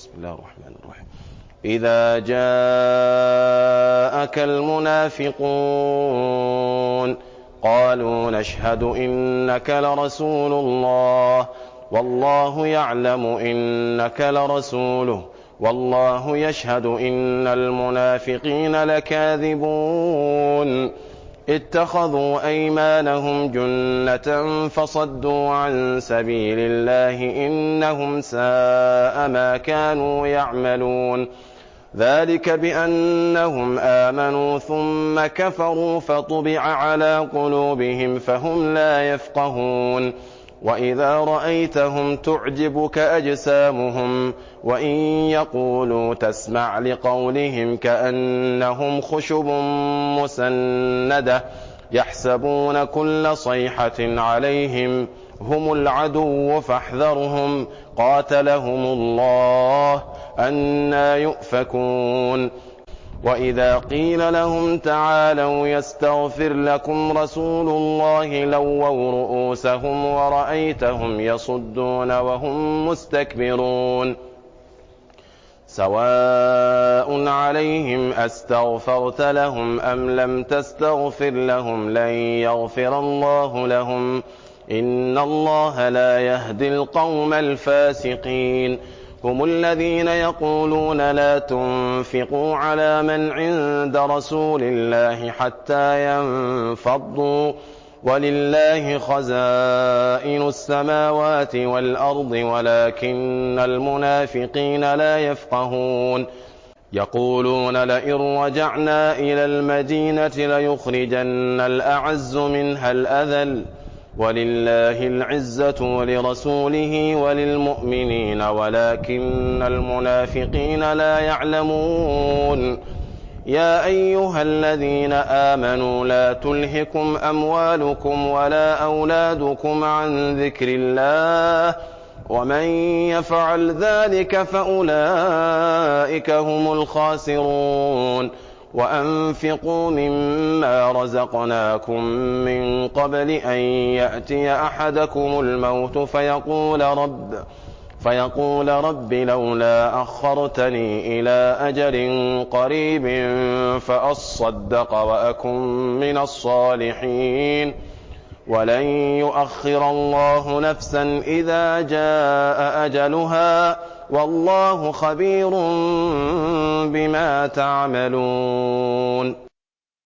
بسم الله الرحمن الرحيم. إذا جاءك المنافقون قالوا نشهد إنك لرسول الله والله يعلم إنك لرسوله والله يشهد إن المنافقين لكاذبون اتخذوا أيمانهم جنة فصدوا عن سبيل الله إنهم ساء ما كانوا يعملون ذلك بأنهم آمنوا ثم كفروا فطبع على قلوبهم فهم لا يفقهون وإذا رأيتهم تعجبك أجسامهم وإن يقولوا تسمع لقولهم كأنهم خشب مسندة يحسبون كل صيحة عليهم هم العدو فاحذرهم قاتلهم الله أنى يؤفكون وإذا قيل لهم تعالوا يستغفر لكم رسول الله لووا رؤوسهم ورأيتهم يصدون وهم مستكبرون سواء عليهم أستغفرت لهم أم لم تستغفر لهم لن يغفر الله لهم إن الله لا يهدي القوم الفاسقين هم الذين يقولون لا تنفقوا على من عند رسول الله حتى ينفضوا ولله خزائن السماوات والأرض ولكن المنافقين لا يفقهون يقولون لئن رجعنا إلى المدينة ليخرجن الأعز منها الأذل ولله العزة ولرسوله وللمؤمنين ولكن المنافقين لا يعلمون يا أيها الذين آمنوا لا تلهكم أموالكم ولا أولادكم عن ذكر الله ومن يفعل ذلك فأولئك هم الخاسرون وأنفقوا مما رزقناكم من قبل أن يأتي أحدكم الموت فيقول رب لولا أخرتني إلى أجل قريب فأصدق وأكن من الصالحين ولن يؤخر الله نفسا إذا جاء أجلها والله خبير بما تعملون